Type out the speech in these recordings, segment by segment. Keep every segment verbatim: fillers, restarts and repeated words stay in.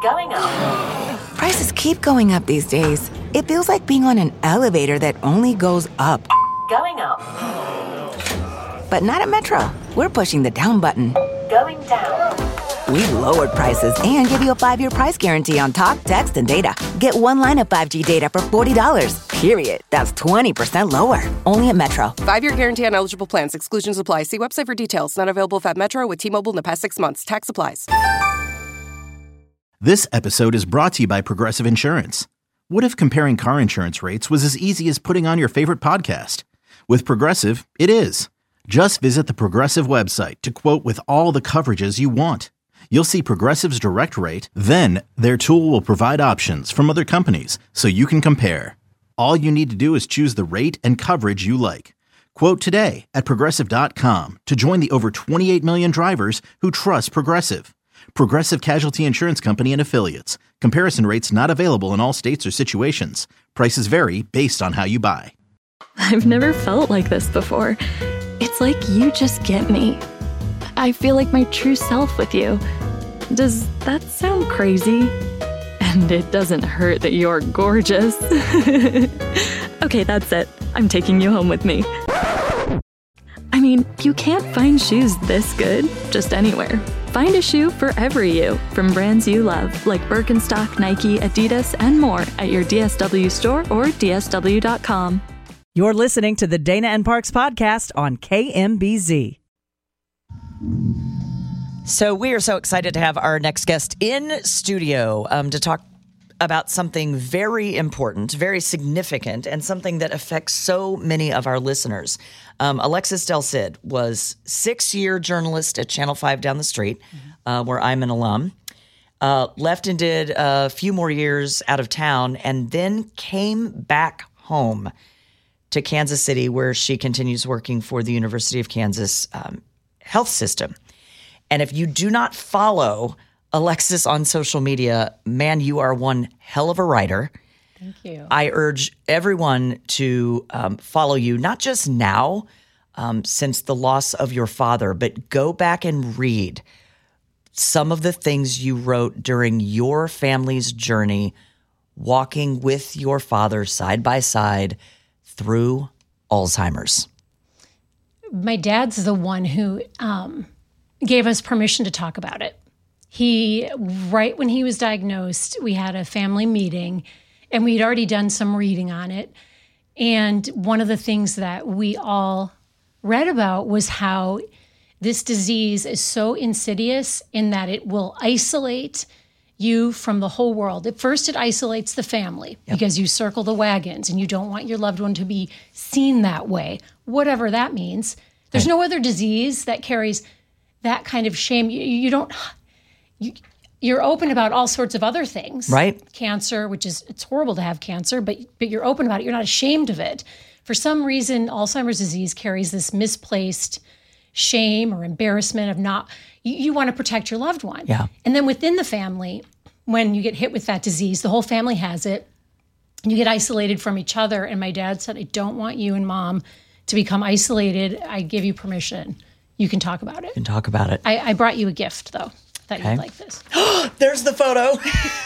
Going up. Prices keep going up these days. It feels like being on an elevator that only goes up. Going up. But not at Metro. We're pushing the down button. Going down. We've lowered prices and give you a five-year price guarantee on talk, text, and data. Get one line of five G data for forty dollars. Period. That's twenty percent lower. Only at Metro. Five-year guarantee on eligible plans. Exclusions apply. See website for details. Not available at Metro with T-Mobile in the past six months. Tax applies. This episode is brought to you by Progressive Insurance. What if comparing car insurance rates was as easy as putting on your favorite podcast? With Progressive, it is. Just visit the Progressive website to quote with all the coverages you want. You'll see Progressive's direct rate, then their tool will provide options from other companies so you can compare. All you need to do is choose the rate and coverage you like. Quote today at Progressive dot com to join the over twenty-eight million drivers who trust Progressive. Progressive Casualty Insurance Company and Affiliates. Comparison rates not available in all states or situations. Prices vary based on how you buy. I've never felt like this before. It's like you just get me. I feel like my true self with you. Does that sound crazy? And it doesn't hurt that you're gorgeous. Okay, that's it. I'm taking you home with me. I mean, you can't find shoes this good just anywhere. Find a shoe for every you from brands you love, like Birkenstock, Nike, Adidas, and more at your D S W store or D S W dot com. You're listening to the Dana and Parks podcast on K M B Z. So we are so excited to have our next guest in studio um, to talk about something very important, very significant, and something that affects so many of our listeners. Um, Alexis Del Cid was six-year journalist at Channel five down the street, mm-hmm. uh, where I'm an alum. Uh, left and did a few more years out of town, and then came back home to Kansas City, where she continues working for the University of Kansas um, health system. And if you do not follow Alexis on social media, man, you are one hell of a writer. Thank you. I urge everyone to um, follow you, not just now, um, since the loss of your father, but go back and read some of the things you wrote during your family's journey, walking with your father side by side through Alzheimer's. My dad's the one who um, gave us permission to talk about it. He, right when he was diagnosed, we had a family meeting, and we'd already done some reading on it. And one of the things that we all read about was how this disease is so insidious in that it will isolate you from the whole world. At first, it isolates the family yep. because you circle the wagons and you don't want your loved one to be seen that way, whatever that means. There's right. no other disease that carries that kind of shame. You, you don't... You, you're open about all sorts of other things. Right. Cancer, which is, it's horrible to have cancer, but but you're open about it. You're not ashamed of it. For some reason, Alzheimer's disease carries this misplaced shame or embarrassment of not, you, you want to protect your loved one. Yeah. And then within the family, when you get hit with that disease, the whole family has it, and you get isolated from each other. And my dad said, I don't want you and mom to become isolated. I give you permission. You can talk about it. You can talk about it. I, I brought you a gift, though. Thought okay. you'd like this. There's the photo.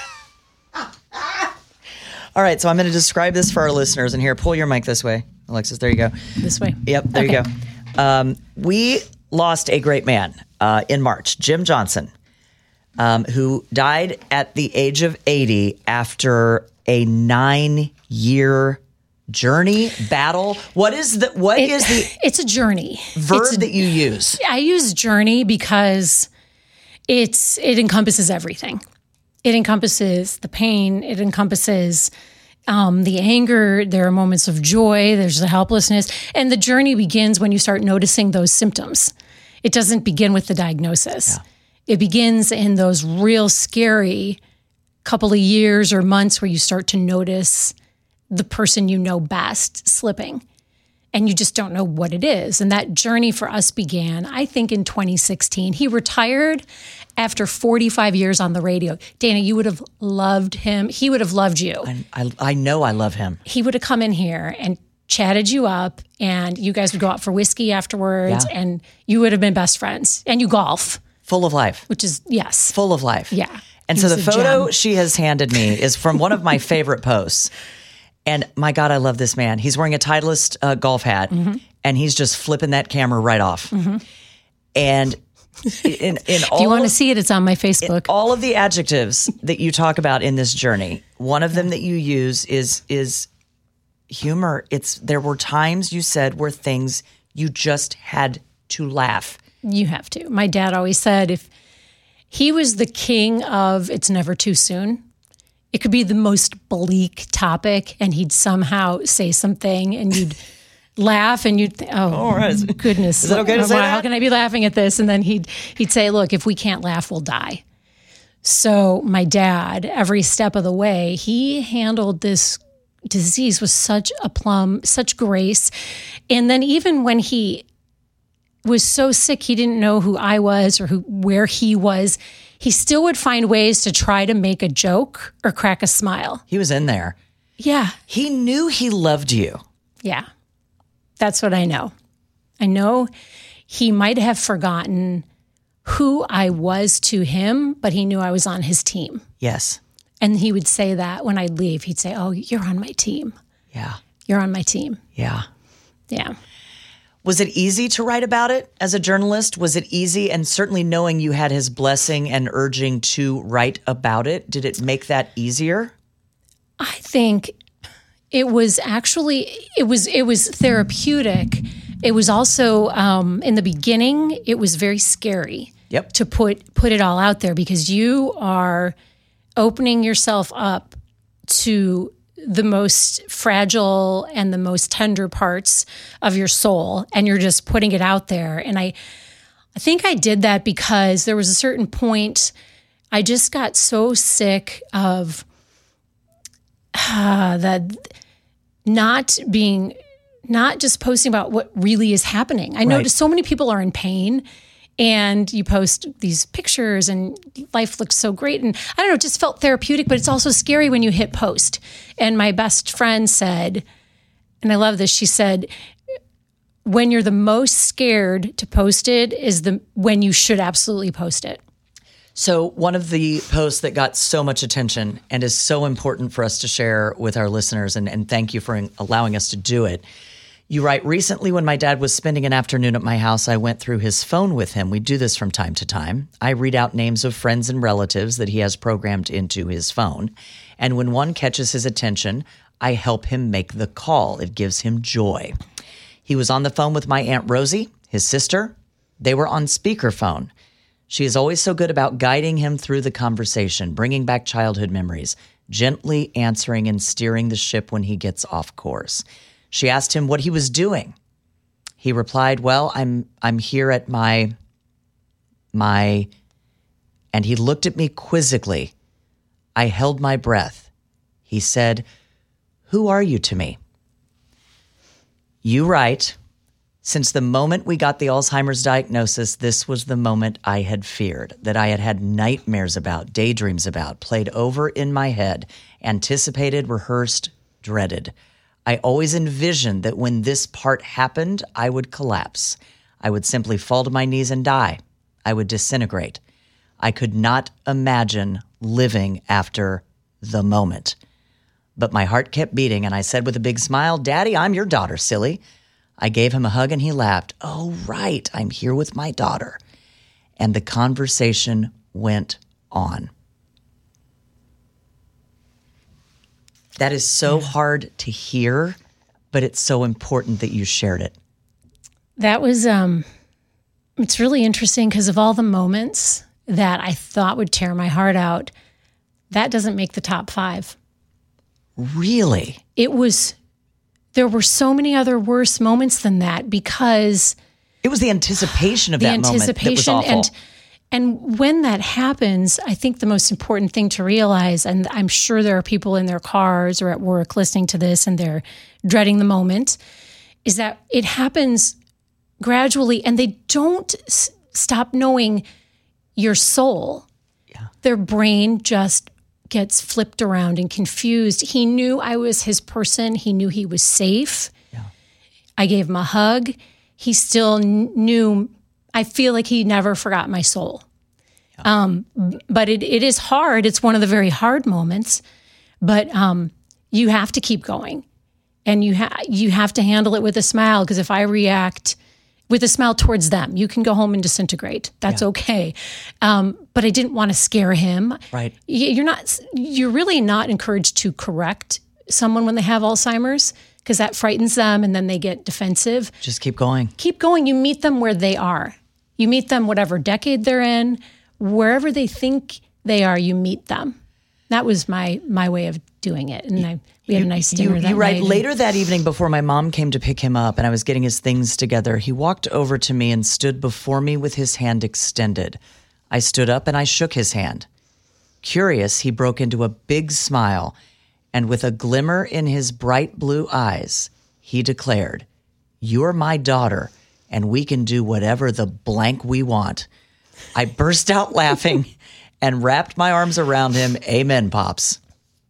All right, so I'm going to describe this for our listeners. And here, pull your mic this way, Alexis. There you go. This way? Yep, there okay. you go. Um, we lost a great man uh, in March, Jim Johnson, um, who died at the age of eighty after a nine-year journey, battle. What is the? What it, is the? It's a journey. Verb it's a, that you use. I use journey because it's it encompasses everything. It encompasses the pain. It encompasses um, the anger. There are moments of joy. There's the helplessness. And the journey begins when you start noticing those symptoms. It doesn't begin with the diagnosis. Yeah. It begins in those real scary couple of years or months where you start to notice the person you know best slipping. And you just don't know what it is. And that journey for us began, I think, in twenty sixteen. He retired after forty-five years on the radio. Dana, you would have loved him. He would have loved you. I, I, I know I love him. He would have come in here and chatted you up, and you guys would go out for whiskey afterwards, yeah. and you would have been best friends. And you golf. Full of life. Which is, yes. Full of life. Yeah. And He so the was a photo gem. she has handed me is from one of my favorite posts. And my God, I love this man. He's wearing a Titleist uh, golf hat, Mm-hmm. and he's just flipping that camera right off. And in, in all If you want to of- see it, it's on my Facebook. all of the adjectives that you talk about in this journey, one of them that you use is is humor. It's there were times you said where things you just had to laugh. You have to. My dad always said if he was the king of it's never too soon. It could be the most bleak topic, and he'd somehow say something, and you'd laugh, and you'd think, "Oh, right. goodness, Is it okay to say Wow, that? How can I be laughing at this?" And then he'd he'd say, "Look, if we can't laugh, we'll die." So my dad, every step of the way, he handled this disease with such aplomb, such grace, and then even when he was so sick he didn't know who I was or who where he was, he still would find ways to try to make a joke or crack a smile. He was in there. Yeah. He knew he loved you. Yeah. That's what I know. I know he might have forgotten who I was to him, but he knew I was on his team. Yes. And he would say that when I'd leave, he'd say, "Oh, you're on my team. Yeah. You're on my team." Yeah. Yeah. Was it easy to write about it as a journalist? Was it easy? And certainly knowing you had his blessing and urging to write about it, did it make that easier? I think it was actually it was it was therapeutic. It was also um, in the beginning. It was very scary. Yep. To put put it all out there because you are opening yourself up to the most fragile and the most tender parts of your soul, and you're just putting it out there. And I, I think I did that because there was a certain point I just got so sick of uh, that not being, not just posting about what really is happening. I Right. noticed so many people are in pain. And you post these pictures and life looks so great. And I don't know, it just felt therapeutic, but it's also scary when you hit post. And my best friend said, and I love this, she said, when you're the most scared to post it is the when you should absolutely post it. So one of the posts that got so much attention and is so important for us to share with our listeners, and, and thank you for allowing us to do it. You write, recently when my dad was spending an afternoon at my house, I went through his phone with him. We do this from time to time. I read out names of friends and relatives that he has programmed into his phone. And when one catches his attention, I help him make the call. It gives him joy. He was on the phone with my Aunt Rosie, his sister. They were on speakerphone. She is always so good about guiding him through the conversation, bringing back childhood memories, gently answering and steering the ship when he gets off course. She asked him what he was doing. He replied, well, I'm I'm here at my, my, and he looked at me quizzically. I held my breath. He said, who are you to me? You write, since the moment we got the Alzheimer's diagnosis, this was the moment I had feared, that I had had nightmares about, daydreams about, played over in my head, anticipated, rehearsed, dreaded. I always envisioned that when this part happened, I would collapse. I would simply fall to my knees and die. I would disintegrate. I could not imagine living after the moment. But my heart kept beating, and I said with a big smile, Daddy, I'm your daughter, silly. I gave him a hug, and he laughed. Oh, right, I'm here with my daughter. And the conversation went on. That is so hard to hear, but it's so important that you shared it. That was, um, it's really interesting because of all the moments that I thought would tear my heart out, that doesn't make the top five. Really? It was, there were so many other worse moments than that because it was the anticipation of the that anticipation moment that was awful. and and when that happens, I think the most important thing to realize, and I'm sure there are people in their cars or at work listening to this and they're dreading the moment, is that it happens gradually and they don't s- stop knowing your soul. Yeah. Their brain just gets flipped around and confused. He knew I was his person. He knew he was safe. Yeah. I gave him a hug. He still kn- knew, I feel like he never forgot my soul. Yeah. Um, but it, it is hard. It's one of the very hard moments, but um, you have to keep going, and you ha- you have to handle it with a smile. Because if I react with a smile towards them, you can go home and disintegrate. That's yeah. okay. Um, but I didn't want to scare him. Right. You're not. You're really not encouraged to correct someone when they have Alzheimer's, because that frightens them and then they get defensive. Just keep going. Keep going. You meet them where they are. You meet them whatever decade they're in, wherever they think they are, you meet them. That was my my way of doing it. And I, we had a nice dinner you, that you right. night. Later that evening, before my mom came to pick him up and I was getting his things together, he walked over to me and stood before me with his hand extended. I stood up and I shook his hand. Curious, he broke into a big smile, and with a glimmer in his bright blue eyes, he declared, "You're my daughter, and we can do whatever the blank we want." I burst out laughing and wrapped my arms around him. Amen, Pops.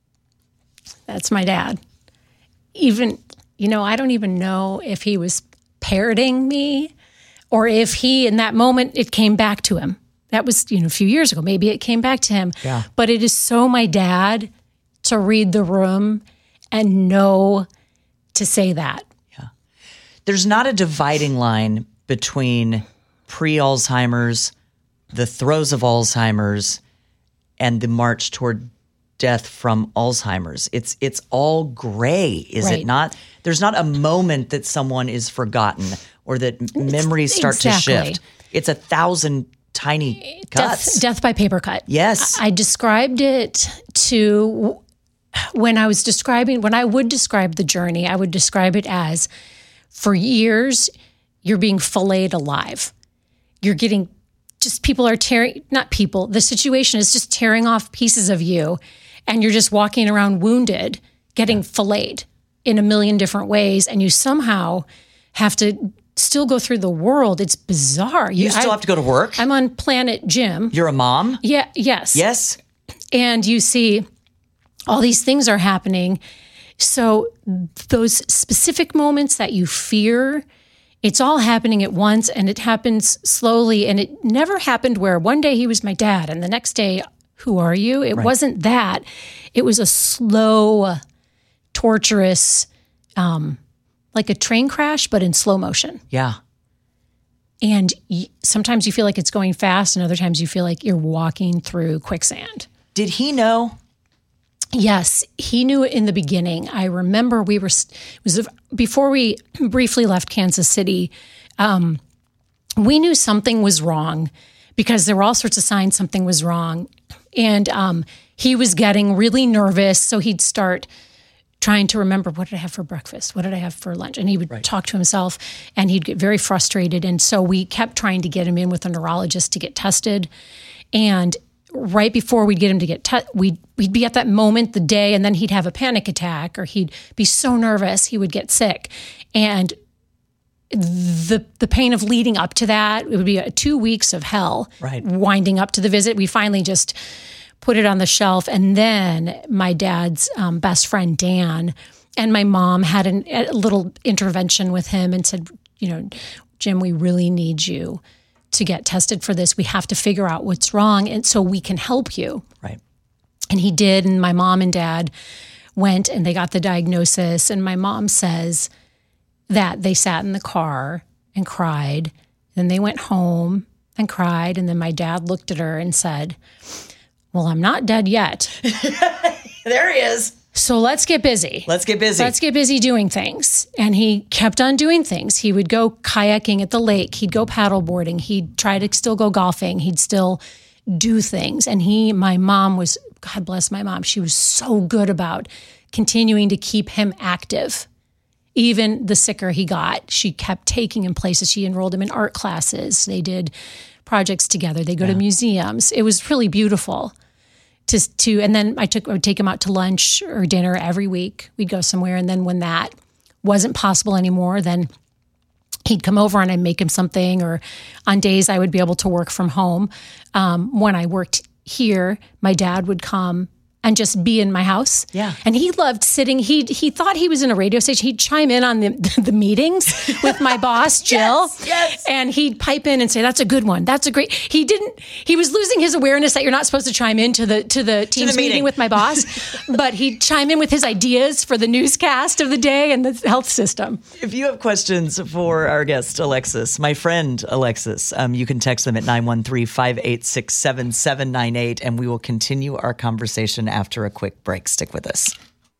That's my dad. Even, you know, I don't even know if he was parroting me or if he, in that moment, it came back to him. That was, you know, a few years ago. Maybe it came back to him. Yeah. But it is so my dad to read the room and know to say that. Yeah. There's not a dividing line between pre-Alzheimer's, the throes of Alzheimer's, and the march toward death from Alzheimer's. It's it's all gray, is Right. it not? There's not a moment that someone is forgotten or that memories start Exactly. to shift. It's a thousand tiny cuts. Death, death by paper cut. Yes. I, I described it to, when I was describing, when I would describe the journey, I would describe it as, for years, you're being filleted alive. You're getting, just people are tearing, not people, the situation is just tearing off pieces of you, and you're just walking around wounded, getting filleted in a million different ways, and you somehow have to still go through the world. It's bizarre. You still I, have to go to work? I'm on Planet Gym. You're a mom? Yeah, yes. Yes. And you see all these things are happening. So those specific moments that you fear, it's all happening at once, and it happens slowly. And it never happened where one day he was my dad and the next day, who are you? It Right. wasn't that. It was a slow, torturous, um, like a train crash, but in slow motion. Yeah. And y- sometimes you feel like it's going fast, and other times you feel like you're walking through quicksand. Did he know? Yes, he knew it in the beginning. I remember we were, it was before we briefly left Kansas City, um, we knew something was wrong because there were all sorts of signs something was wrong. And um, he was getting really nervous. So he'd start trying to remember, what did I have for breakfast? What did I have for lunch? And he would Right. talk to himself, and he'd get very frustrated. And so we kept trying to get him in with a neurologist to get tested. And right before we'd get him to get tested, we'd, we'd be at that moment, the day, and then he'd have a panic attack, or he'd be so nervous he would get sick. And the the pain of leading up to that, it would be a, two weeks of hell, Right. winding up to the visit. We finally just put it on the shelf. And then my dad's um, best friend, Dan, and my mom had an, a little intervention with him and said, you know, Jim, we really need you to get tested for this. We have to figure out what's wrong, and so we can help you. Right. And he did. And my mom and dad went and they got the diagnosis. And my mom says that they sat in the car and cried. Then they went home and cried. And then my dad looked at her and said, well, I'm not dead yet. There he is. So let's get busy. Let's get busy. Let's get busy doing things. And he kept on doing things. He would go kayaking at the lake. He'd go paddleboarding. He'd try to still go golfing. He'd still do things. And he, my mom was, God bless my mom, she was so good about continuing to keep him active. Even the sicker he got, she kept taking him places. She enrolled him in art classes. They did projects together. They go to museums. It was really beautiful. To, to and then I took I would take him out to lunch or dinner every week. We'd go somewhere, and then when that wasn't possible anymore, then he'd come over and I'd make him something. Or on days I would be able to work from home. Um, when I worked here, my dad would come and just be in my house. Yeah. And he loved sitting. He he thought he was in a radio station. He'd chime in on the, the meetings with my boss, Jill. Yes, yes. And he'd pipe in and say, that's a good one. That's a great. He didn't, he was losing his awareness that you're not supposed to chime in to the, to the team's meeting. meeting with my boss, but he'd chime in with his ideas for the newscast of the day and the health system. If you have questions for our guest, Alexis, my friend Alexis, um, you can text them at nine one three, five eight six, seven seven nine eight, and we will continue our conversation after a quick break. Stick with us.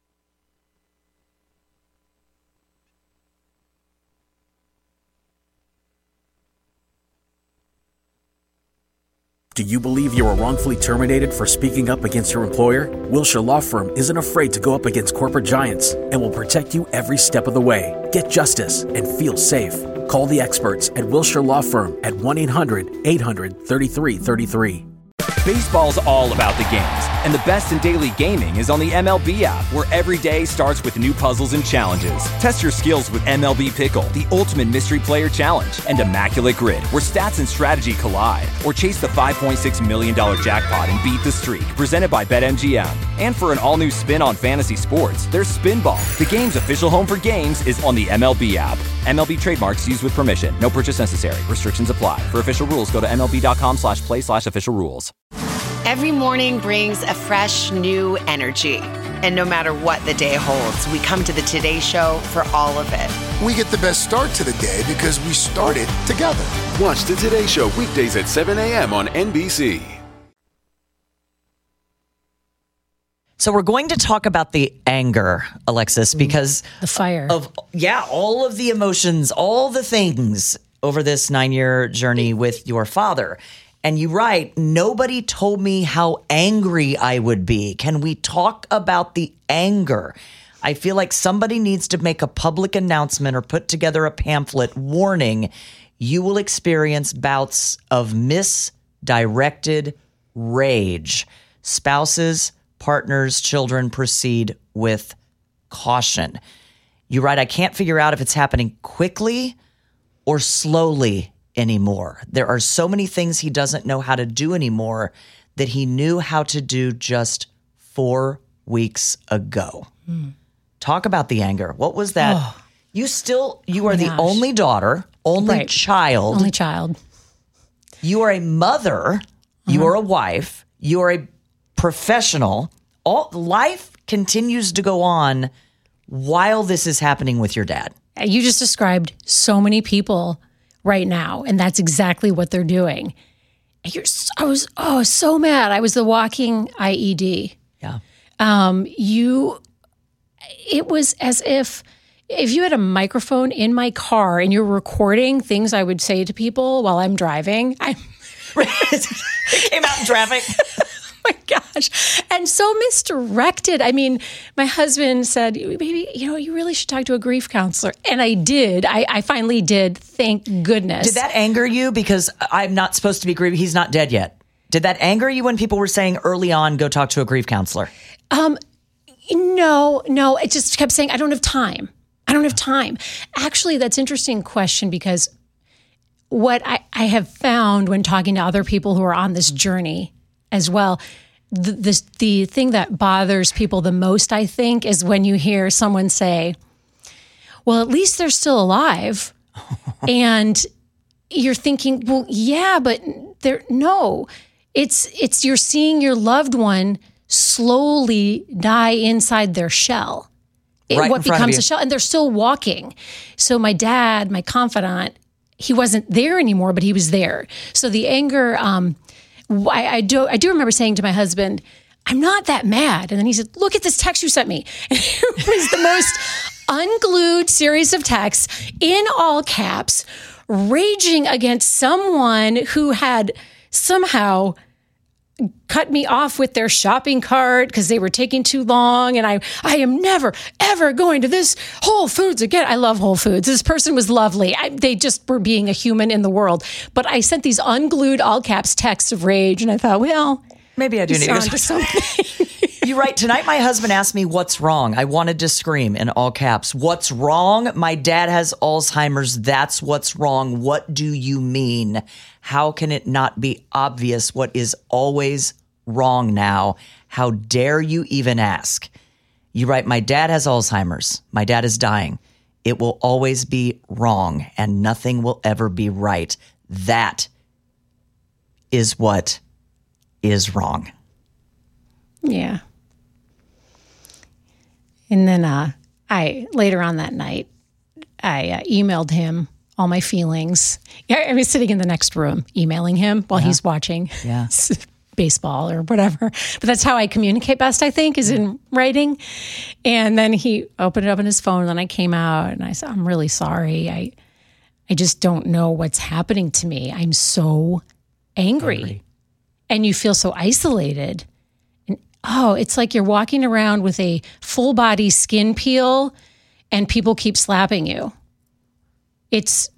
Do you believe you were wrongfully terminated for speaking up against your employer? Wilshire Law Firm isn't afraid to go up against corporate giants and will protect you every step of the way. Get justice and feel safe. Call the experts at Wilshire Law Firm at one eight hundred, eight hundred, thirty-three thirty-three. Baseball's all about the games, and the best in daily gaming is on the M L B app, where every day starts with new puzzles and challenges. Test your skills with M L B Pickle, the ultimate mystery player challenge, and Immaculate Grid, where stats and strategy collide. Or chase the five point six million dollars jackpot and beat the streak, presented by BetMGM. And for an all-new spin on fantasy sports, there's Spinball. The game's official home for games is on the M L B app. M L B trademarks used with permission. No purchase necessary. Restrictions apply. For official rules, go to MLB.com slash play slash official rules. Every morning brings a fresh, new energy. And no matter what the day holds, we come to the Today Show for all of it. We get the best start to the day because we started together. Watch the Today Show weekdays at seven a.m. on N B C. So we're going to talk about the anger, Alexis, because the fire of, yeah, all of the emotions, all the things over this nine-year journey with your father. And you write, nobody told me how angry I would be. Can we talk about the anger? I feel like somebody needs to make a public announcement or put together a pamphlet warning you will experience bouts of misdirected rage. Spouses, partners, children, proceed with caution. You write, I can't figure out if it's happening quickly or slowly anymore. There are so many things he doesn't know how to do anymore that he knew how to do just four weeks ago. Mm. Talk about the anger. What was that? Oh. You still, you are oh the gosh. only daughter, only right. child. Only child. You are a mother. Uh-huh. You are a wife. You are a professional. All life continues to go on while this is happening with your dad. You just described so many people right now, and that's exactly what they're doing. You're, I was oh so mad. I was the walking I E D. Yeah. Um. You. It was as if if you had a microphone in my car and you're recording things I would say to people while I'm driving. I it came out in traffic. Oh my gosh. And so misdirected. I mean, my husband said, baby, you know, you really should talk to a grief counselor. And I did. I, I finally did. Thank goodness. Did that anger you? Because I'm not supposed to be grieving. He's not dead yet. Did that anger you when people were saying early on, go talk to a grief counselor? Um, no, no. It just kept saying, I don't have time. I don't have time. Actually, that's an interesting question because what I, I have found when talking to other people who are on this journey as well, the, the the thing that bothers people the most, I think, is when you hear someone say, well, at least they're still alive. And you're thinking, well, yeah, but they're, no, it's, it's you're seeing your loved one slowly die inside their shell. Right what becomes a shell, and they're still walking. So my dad, my confidant, he wasn't there anymore, but he was there. So the anger, um, I, I do I do remember saying to my husband, I'm not that mad. And then he said, look at this text you sent me. And it was the most unglued series of texts in all caps, raging against someone who had somehow cut me off with their shopping cart because they were taking too long. And I, I am never, ever going to this Whole Foods again. I love Whole Foods. This person was lovely. I, they just were being a human in the world. But I sent these unglued all caps texts of rage. And I thought, well, maybe I do need to go to something. You write, tonight my husband asked me what's wrong. I wanted to scream in all caps. What's wrong? My dad has Alzheimer's. That's what's wrong. What do you mean? How can it not be obvious what is always wrong now. How dare you even ask? You write, my dad has Alzheimer's. My dad is dying. It will always be wrong and nothing will ever be right. That is what is wrong. Yeah. And then uh, I later on that night, I uh, emailed him all my feelings. I was sitting in the next room emailing him while Yeah. he's watching Yeah. baseball or whatever. But that's how I communicate best, I think, is in writing. And then he opened it up on his phone, and then I came out and I said, I'm really sorry. I I just don't know what's happening to me. I'm so angry. angry. And you feel so isolated. And oh, it's like you're walking around with a full body skin peel and people keep slapping you. It's,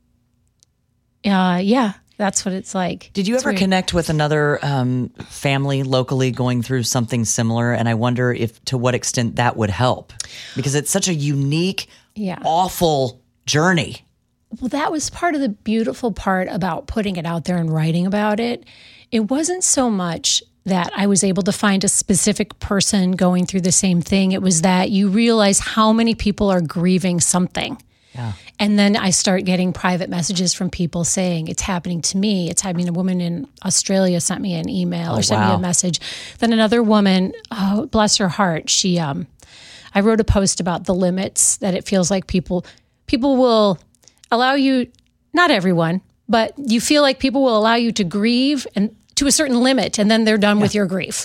uh, yeah, that's what it's like. Did you It's ever weird. connect with another um, family locally going through something similar? And I wonder if to what extent that would help, because it's such a unique, Yeah. awful journey. Well, that was part of the beautiful part about putting it out there and writing about it. It wasn't so much that I was able to find a specific person going through the same thing. It was that you realize how many people are grieving something. Yeah. And then I start getting private messages from people saying, it's happening to me. It's happening. A woman in Australia sent me an email Oh, or sent wow. me a message. Then another woman, oh, bless her heart, she, um, I wrote a post about the limits that it feels like people, people will allow you, not everyone, but you feel like people will allow you to grieve and to a certain limit, and then they're done yeah. with your grief.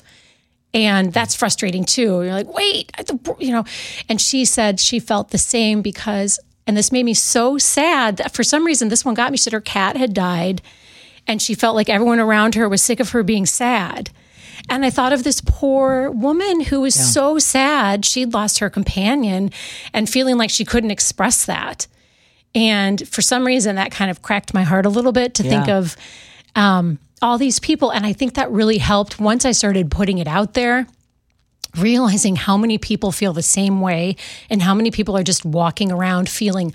And that's frustrating too. You're like, wait, I th- you know, and she said she felt the same because, and this made me so sad that for some reason, this one got me. She said her cat had died and she felt like everyone around her was sick of her being sad. And I thought of this poor woman who was yeah. so sad. She'd lost her companion and feeling like she couldn't express that. And for some reason, that kind of cracked my heart a little bit to yeah. think of um, all these people. And I think that really helped once I started putting it out there, realizing how many people feel the same way and how many people are just walking around feeling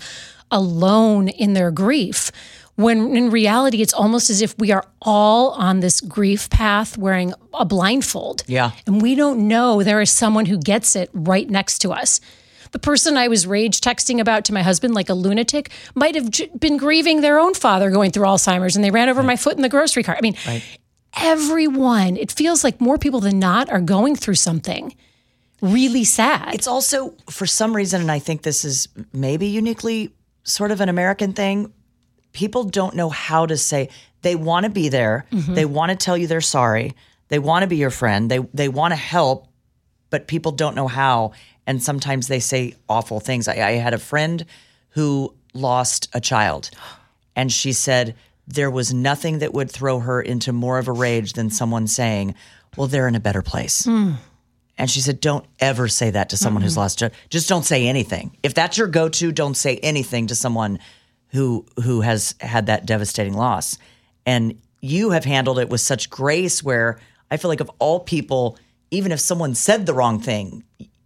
alone in their grief. When in reality, it's almost as if we are all on this grief path wearing a blindfold. Yeah. And we don't know there is someone who gets it right next to us. The person I was rage texting about to my husband like a lunatic might have j- been grieving their own father going through Alzheimer's and they ran over right. my foot in the grocery cart. I mean, right. everyone, it feels like more people than not are going through something really sad. It's also, for some reason, and I think this is maybe uniquely sort of an American thing, people don't know how to say, they want to be there. Mm-hmm. They want to tell you they're sorry. They want to be your friend. They they want to help, but people don't know how. And sometimes they say awful things. I, I had a friend who lost a child, and she said there was nothing that would throw her into more of a rage than someone saying, well, they're in a better place. Mm. And she said, don't ever say that to someone mm-hmm. who's lost a child. Just don't say anything. If that's your go-to, don't say anything to someone who who has had that devastating loss. And you have handled it with such grace where I feel like of all people, even if someone said the wrong thing,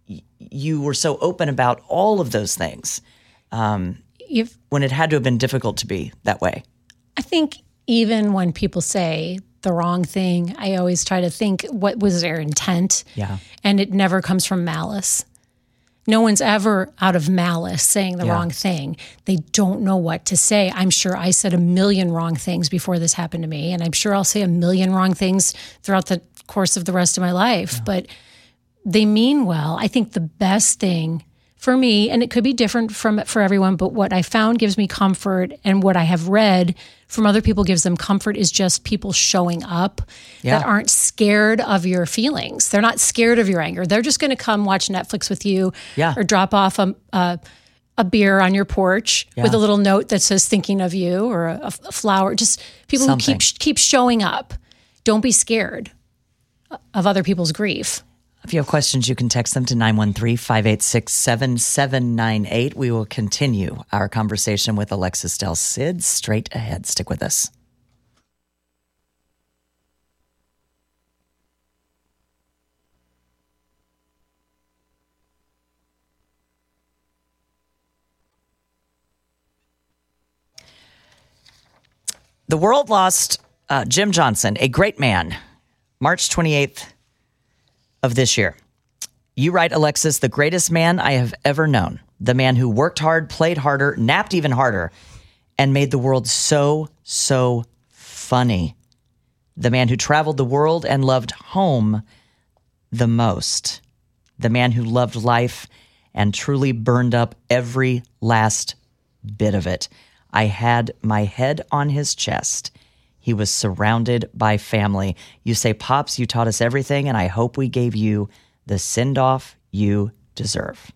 you were so open about all of those things um, if, when it had to have been difficult to be that way. I think even when people say the wrong thing, I always try to think, what was their intent? Yeah. And it never comes from malice. No one's ever out of malice saying the yeah. wrong thing. They don't know what to say. I'm sure I said a million wrong things before this happened to me, and I'm sure I'll say a million wrong things throughout the course of the rest of my life. Yeah. But they mean well. I think the best thing for me, and it could be different from for everyone, but what I found gives me comfort and what I have read from other people gives them comfort is just people showing up yeah. that aren't scared of your feelings. They're not scared of your anger. They're just going to come watch Netflix with you yeah. or drop off a, a, a beer on your porch yeah. with a little note that says thinking of you or a, a flower. Just people Something. who keep keep showing up. Don't be scared of other people's grief. If you have questions, you can text them to nine one three, five eight six, seven seven nine eight. We will continue our conversation with Alexis Del Cid straight ahead. Stick with us. The world lost uh, Jim Johnson, a great man, March twenty-eighth of this year. You write, Alexis, the greatest man I have ever known. The man who worked hard, played harder, napped even harder, and made the world so, so funny. The man who traveled the world and loved home the most. The man who loved life and truly burned up every last bit of it. I had my head on his chest. He was surrounded by family. You say, Pops, you taught us everything, and I hope we gave you the send-off you deserve.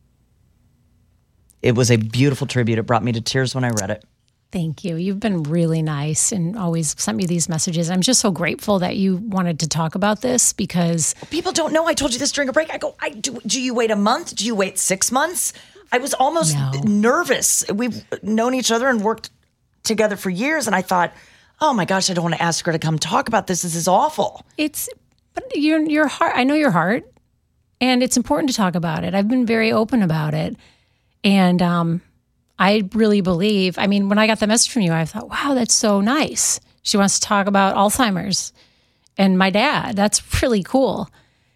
It was a beautiful tribute. It brought me to tears when I read it. Thank you. You've been really nice and always sent me these messages. I'm just so grateful that you wanted to talk about this because people don't know. I told you this during a break. I go, I do. Do you wait a month? Do you wait six months? I was almost No. nervous. We've known each other and worked together for years, and I thought, oh my gosh, I don't want to ask her to come talk about this. This is awful. It's, but your your heart. I know your heart, and it's important to talk about it. I've been very open about it, and um. I really believe, I mean, when I got the message from you, I thought, wow, that's so nice. She wants to talk about Alzheimer's and my dad. That's really cool.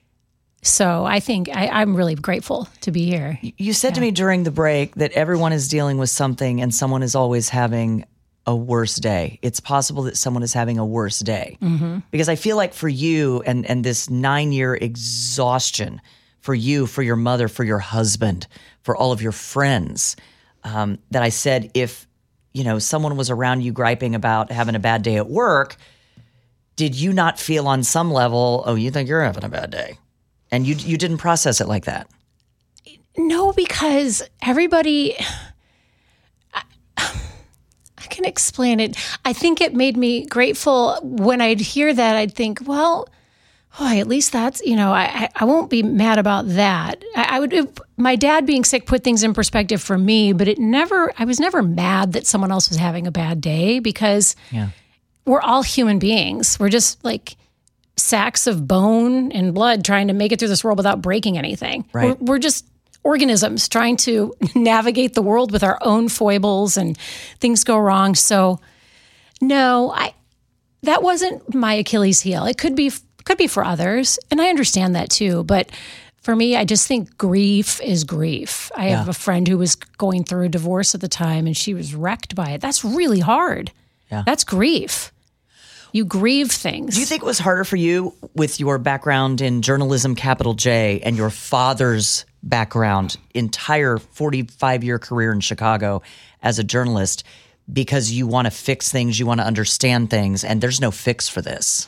So I think I, I'm really grateful to be here. You said yeah. to me during the break that everyone is dealing with something and someone is always having a worse day. It's possible that someone is having a worse day. Mm-hmm. Because I feel like for you and, and this nine-year exhaustion, for you, for your mother, for your husband, for all of your friends, Um, that I said, if, you know, someone was around you griping about having a bad day at work, did you not feel on some level, oh, you think you're having a bad day? And you you didn't process it like that? No, because everybody, I, I can explain it. I think it made me grateful. When I'd hear that, I'd think, well, oh, at least that's, you know, I, I won't be mad about that. I, I would, if, my dad being sick put things in perspective for me, but it never, I was never mad that someone else was having a bad day because yeah. we're all human beings. We're just like sacks of bone and blood trying to make it through this world without breaking anything. Right. We're, we're just organisms trying to navigate the world with our own foibles and things go wrong. So no, I, that wasn't my Achilles heel. It could be Could be for others, and I understand that too. But for me, I just think grief is grief. I Yeah. have a friend who was going through a divorce at the time, and she was wrecked by it. That's really hard. Yeah. That's grief. You grieve things. Do you think it was harder for you with your background in journalism, capital J, and your father's background, entire forty-five-year career in Chicago as a journalist, because you want to fix things, you want to understand things, and there's no fix for this?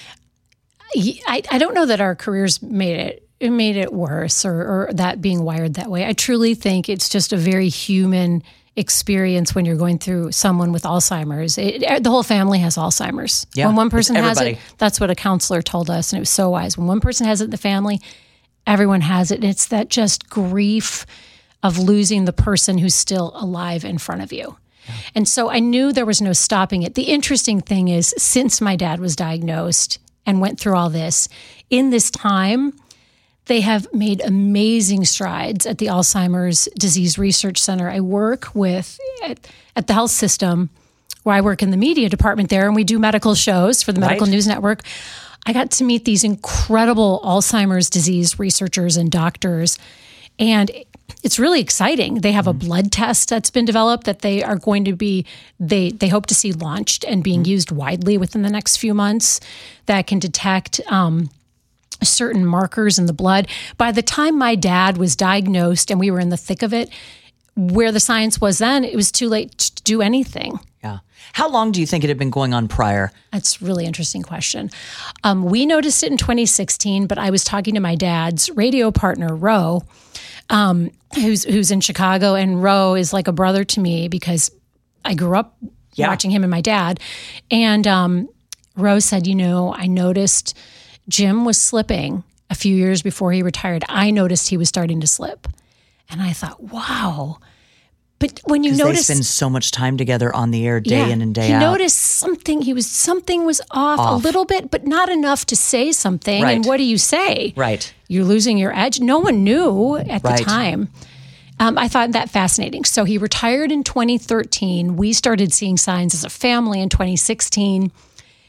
I, I don't know that our careers made it it made it worse or, or that being wired that way. I truly think it's just a very human experience when you're going through someone with Alzheimer's. It, the whole family has Alzheimer's. Yeah, when one person it's has it, everybody. that's what a counselor told us, and it was so wise. When one person has it in the family, everyone has it. And it's that just grief of losing the person who's still alive in front of you. Yeah. And so I knew there was no stopping it. The interesting thing is, since my dad was diagnosed and went through all this, in this time, they have made amazing strides at the Alzheimer's Disease Research Center. I work with, at, at the health system, where I work in the media department there, and we do medical shows for the Medical Right. News Network. I got to meet these incredible Alzheimer's disease researchers and doctors, and it's really exciting. They have a blood test that's been developed that they are going to be, they they hope to see launched and being used widely within the next few months that can detect um, certain markers in the blood. By the time my dad was diagnosed and we were in the thick of it, where the science was then, it was too late to do anything. Yeah. How long do you think it had been going on prior? That's a really interesting question. Um, we noticed it in twenty sixteen, but I was talking to my dad's radio partner, Ro, um, who's who's in Chicago, and Ro is like a brother to me because I grew up Yeah. watching him and my dad. And um, Ro said, you know, I noticed Jim was slipping a few years before he retired. I noticed he was starting to slip. And I thought, wow. But when you 'Cause notice, they spend so much time together on the air, day yeah, in and day he out. He noticed something. He was something was off, Off. a little bit, but not enough to say something. Right. And what do you say? Right. You're losing your edge. No one knew at Right. the time. Um, I thought that fascinating. So he retired in twenty thirteen. We started seeing signs as a family in twenty sixteen.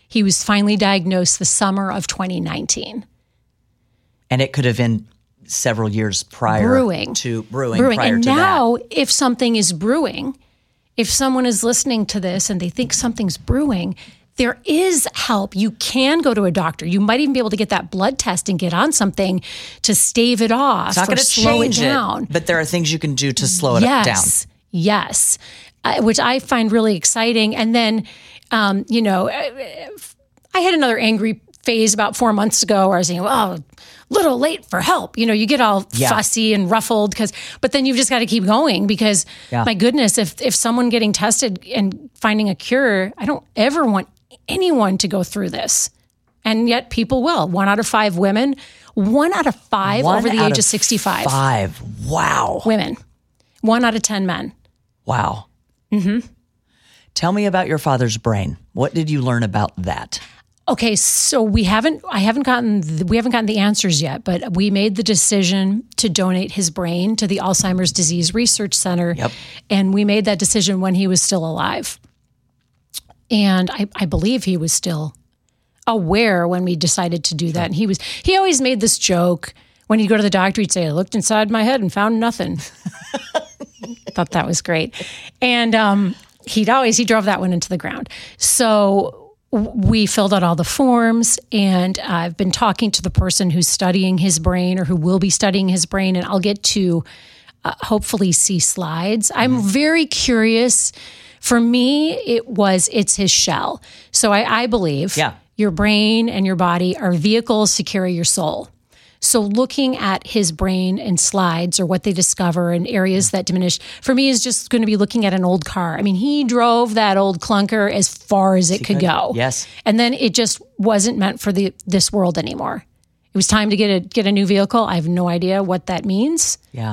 He was finally diagnosed the summer of twenty nineteen. And it could have been several years prior brewing. to brewing, brewing. prior and to now, that. if something is brewing, if someone is listening to this and they think something's brewing, there is help. You can go to a doctor. You might even be able to get that blood test and get on something to stave it off It's not or going to slow change it down. It, but there are things you can do to slow it yes, down. Yes, uh, which I find really exciting. And then, um, you know, I had another angry phase about four months ago where I was saying, well, little late for help. You know, you get all Yeah. fussy and ruffled because, but then you've just got to keep going because Yeah. my goodness, if, if someone getting tested and finding a cure, I don't ever want anyone to go through this. And yet people will. One out of five women, one out of five One over the out age of of sixty-five. Five. Wow. Women. One out of ten men. Wow. Mm-hmm. Tell me about your father's brain. What did you learn about that? Okay, so we haven't, I haven't gotten, the, we haven't gotten the answers yet, but we made the decision to donate his brain to the Alzheimer's Disease Research Center. Yep. And we made that decision when he was still alive. And I, I believe he was still aware when we decided to do that. And he was, he always made this joke when he'd go to the doctor, he'd say, I looked inside my head and found nothing. Thought that was great. And um, he'd always, he drove that one into the ground. So we filled out all the forms, and I've been talking to the person who's studying his brain or who will be studying his brain, and I'll get to uh, hopefully see slides. I'm very curious. For me, it was, it's his shell. So I, I believe Yeah. your brain and your body are vehicles to carry your soul. So looking at his brain and slides or what they discover and areas that diminish, for me is just going to be looking at an old car. I mean, he drove that old clunker as far as it could go. Yes. And then it just wasn't meant for the this world anymore. It was time to get a get a new vehicle. I have no idea what that means. Yeah.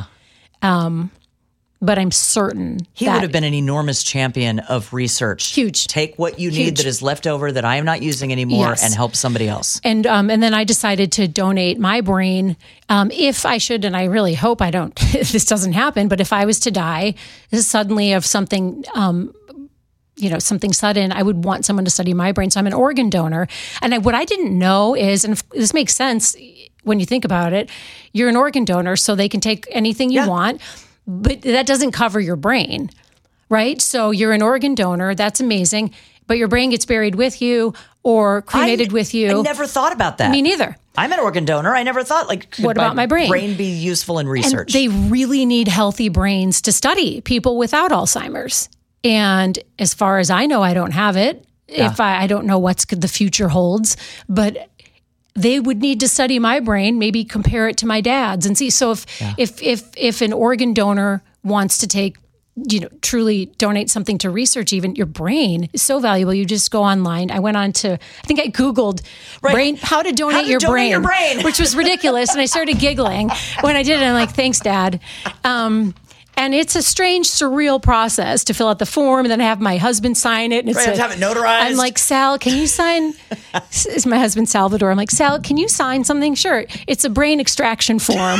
Um, but I'm certain He that would have been an enormous champion of research. Huge. Take what you need Huge. that is left over that I am not using anymore Yes. and help somebody else. And um, and then I decided to donate my brain um, if I should, and I really hope I don't, this doesn't happen, but if I was to die suddenly of something, um, you know, something sudden, I would want someone to study my brain. So I'm an organ donor. And I, what I didn't know is, and this makes sense when you think about it, you're an organ donor, so they can take anything you Yeah. want, but that doesn't cover your brain, right? So you're an organ donor, that's amazing, but your brain gets buried with you or cremated I, with you. I never thought about that. Me neither. I'm an organ donor. I never thought, like, could What about my brain? brain be useful in research? And they really need healthy brains to study people without Alzheimer's. And as far as I know, I don't have it. Yeah. If I, I don't know what the future holds, but they would need to study my brain, maybe compare it to my dad's and see. So if Yeah. if if if an organ donor wants to take, you know, truly donate something to research, even your brain is so valuable. You just go online. I went on to, I think I Googled Right. brain, how to donate, How to your, donate brain, your brain. which was ridiculous. And I started giggling when I did it. I'm like, thanks, Dad. Um, and it's a strange, surreal process to fill out the form and then have my husband sign it. And it's Right, a- have it notarized. I'm like, Sal, can you sign? Is my husband Salvador? I'm like, Sal, can you sign something? Sure. It's a brain extraction form.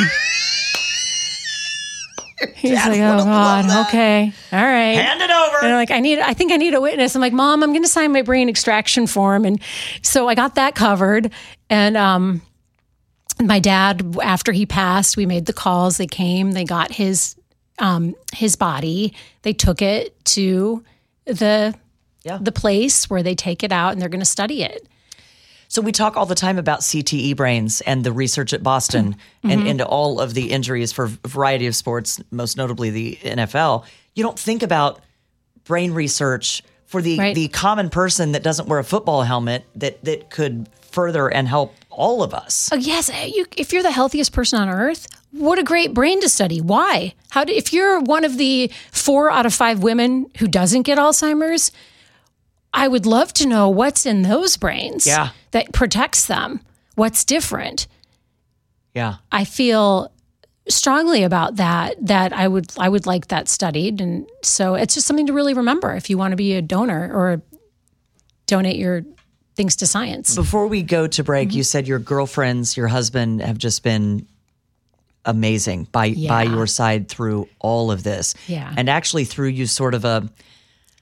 He's Dad like, would oh have loved God, that. okay, all right. Hand it over. And I'm like, I need, I think I need a witness. I'm like, Mom, I'm going to sign my brain extraction form, and so I got that covered. And um, my dad, after he passed, we made the calls. They came, they got his um, his body, they took it to the Yeah. the place where they take it out, and they're going to study it. So we talk all the time about C T E brains and the research at Boston Mm-hmm. and into all of the injuries for a variety of sports, most notably the N F L. You don't think about brain research for the, Right. the common person that doesn't wear a football helmet that, that could further and help all of us. Oh, yes, you, if you're the healthiest person on earth, what a great brain to study. Why? How do, if you're one of the four out of five women who doesn't get Alzheimer's, I would love to know what's in those brains Yeah. that protects them. What's different? Yeah. I feel strongly about that, that I would I would like that studied. And so it's just something to really remember if you want to be a donor or donate your things to science. Before we go to break, Mm-hmm. you said your girlfriends, your husband have just been amazing by by Yeah. your side through all of this. Yeah. And actually through you sort of a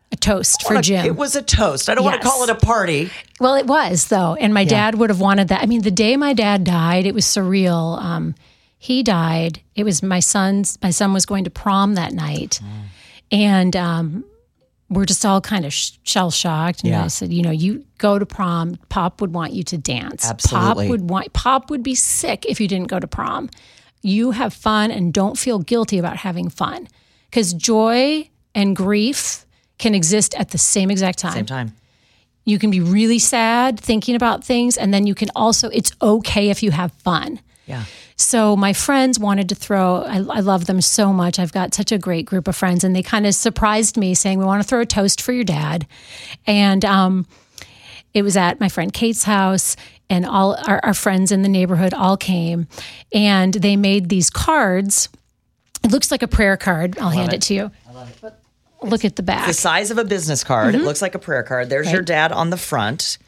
a toast for Well, Jim. It was a toast. I don't want Yes. to call it a party. Well, it was, though. And my Yeah. dad would have wanted that. I mean, the day my dad died, it was surreal. Um, he died. It was my son's, my son was going to prom that night. Mm. And um, we're just all kind of sh- shell shocked. And Yeah. I said, you know, you go to prom, Pop would want you to dance. Absolutely. Pop would want, Pop would be sick if you didn't go to prom. You have fun and don't feel guilty about having fun. Because joy and grief can exist at the same exact time. Same time. You can be really sad thinking about things, and then you can also, it's okay if you have fun. Yeah. So my friends wanted to throw, I, I love them so much. I've got such a great group of friends, and they kind of surprised me saying, we want to throw a toast for your dad. And um, it was at my friend Kate's house, and all our, our friends in the neighborhood all came, and they made these cards. It looks like a prayer card. I'll hand it. it. to you. I love it. Look at the back. The size of a business card. Mhm. It looks like a prayer card. There's Right. your dad on the front.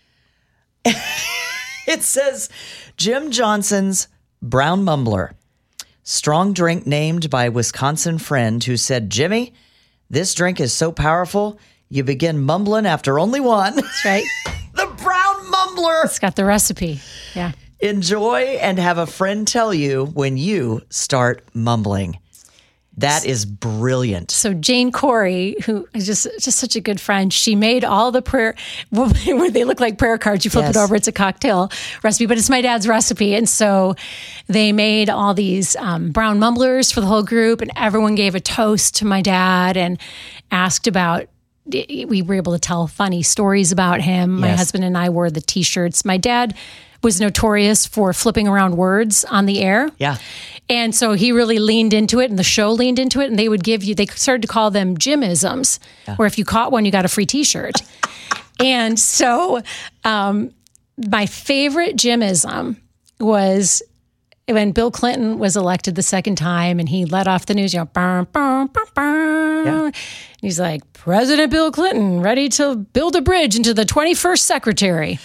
It says, Jim Johnson's Brown Mumbler. Strong drink named by Wisconsin friend who said, Jimmy, this drink is so powerful, you begin mumbling after only one. That's right. The Brown Mumbler. It's got the recipe. Yeah. Enjoy and have a friend tell you when you start mumbling. That is brilliant. So Jane Corey, who is just just such a good friend, she made all the prayer where they look like prayer cards. You flip Yes. it over, it's a cocktail recipe, but it's my dad's recipe. And so they made all these um, brown mumblers for the whole group, and everyone gave a toast to my dad and asked about. We were able to tell funny stories about him. My Yes. husband and I wore the T-shirts. My dad was notorious for flipping around words on the air. Yeah. And so he really leaned into it, and the show leaned into it, and they would give you, they started to call them Jimisms, where if you caught one, you got a free T-shirt. And so um, my favorite Jimism was when Bill Clinton was elected the second time, and he let off the news, you know, burr, burr, burr, burr. Yeah. He's like, President Bill Clinton, ready to build a bridge into the twenty-first secretary.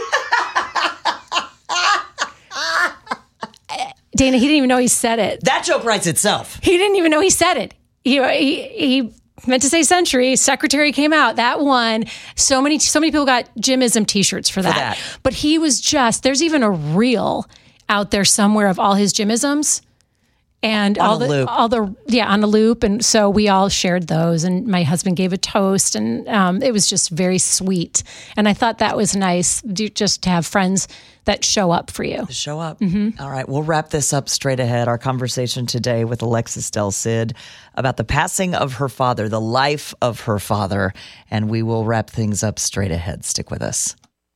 Dana, he didn't even know he said it. That joke writes itself. He didn't even know he said it. He, he, he meant to say century. Secretary came out. That one. So many, so many people got Jimism T-shirts for that. that. But he was just, there's even a reel out there somewhere of all his Jimisms. And On all a the, loop. all the, yeah, on a loop. And so we all shared those, and my husband gave a toast, and um, it was just very sweet. And I thought that was nice, do- just to have friends that show up for you. Show up. All right, we'll wrap this up straight ahead. Our conversation today with Alexis Del Cid about the passing of her father, the life of her father, and we will wrap things up straight ahead. Stick with us.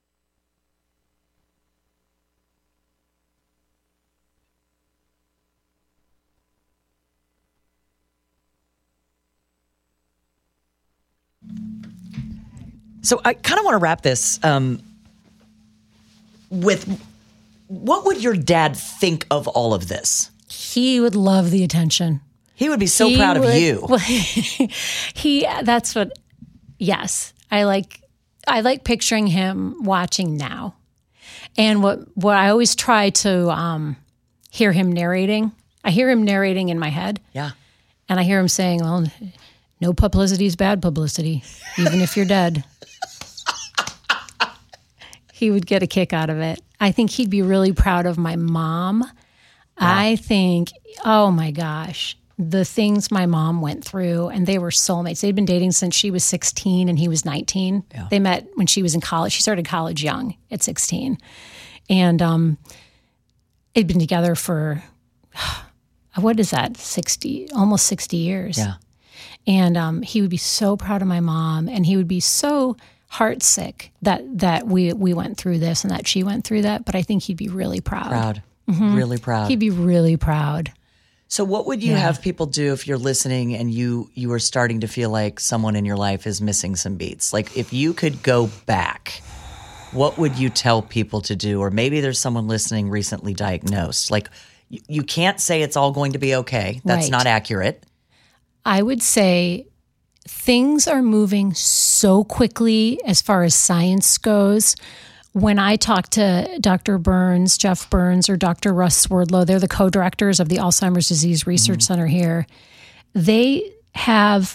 So I kind of want to wrap this um, with what would your dad think of all of this? He would love the attention. He would be so He proud of would- you. Well, he, that's what, yes. I like, I like picturing him watching now. And what, what I always try to um, hear him narrating, I hear him narrating in my head. Yeah. And I hear him saying, well, no publicity is bad publicity, even if you're dead. He would get a kick out of it. I think he'd be really proud of my mom. I think, oh my gosh, the things my mom went through, and they were soulmates. They'd been dating since she was sixteen and he was nineteen. Yeah. They met when she was in college. She started college young at sixteen. And um, they'd been together for, what is that, sixty, almost sixty years. Yeah. And um, he would be so proud of my mom, and he would be so heartsick that that we we went through this and that she went through that. But I think he'd be really proud. Proud. Mhm. Really proud. He'd be really proud. So what would you Yeah. have people do if you're listening and you you are starting to feel like someone in your life is missing some beats? Like if you could go back, what would you tell people to do? Or maybe there's someone listening recently diagnosed. Like you, you can't say it's all going to be okay. That's Right. not accurate. I would say things are moving so quickly as far as science goes. When I talk to Doctor Burns, Jeff Burns, or Doctor Russ Swerdlow, they're the co-directors of the Alzheimer's Disease Research Center here. They have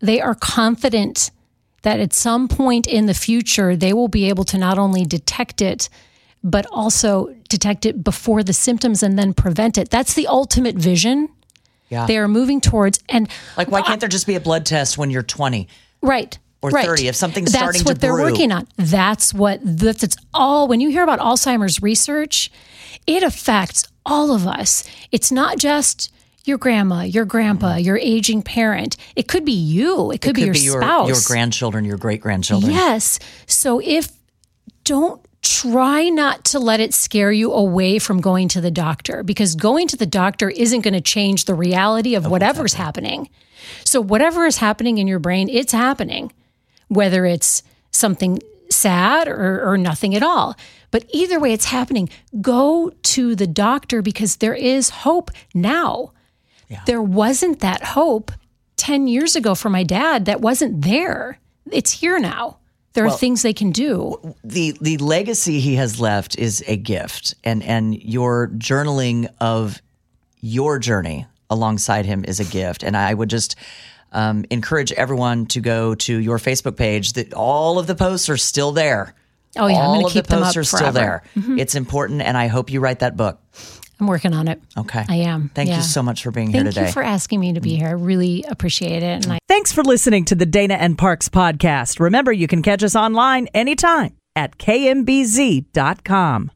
they are confident that at some point in the future, they will be able to not only detect it, but also detect it before the symptoms and then prevent it. That's the ultimate vision Yeah. they are moving towards. And like, why can't there just be a blood test when you're twenty? Right. Or right. thirty, if something's that's starting to what they're brew. working on. That's what, that's it's all, when you hear about Alzheimer's research, it affects all of us. It's not just your grandma, your grandpa, your aging parent. It could be you. It could, it could be your be your, spouse. your grandchildren, your great-grandchildren. Yes. So if, don't try not to let it scare you away from going to the doctor, because going to the doctor isn't going to change the reality of whatever's happening. So whatever is happening in your brain, it's happening, whether it's something sad or, or nothing at all. But either way, it's happening. Go to the doctor because there is hope now. Yeah. There wasn't that hope ten years ago for my dad. That wasn't there. It's here now. There are well, things they can do. The the legacy he has left is a gift, and and your journaling of your journey alongside him is a gift. And I would just um, encourage everyone to go to your Facebook page. That all of the posts are still there. Oh yeah, all I'm going to keep of the them posts up are forever. still there. Mm-hmm. It's important, and I hope you write that book. I'm working on it. Okay, I am. Thank yeah. you so much for being Thank here today. Thank you for asking me to be here. I really appreciate it. And I- Thanks for listening to the Dana and Parks podcast. Remember, you can catch us online anytime at K M B Z dot com.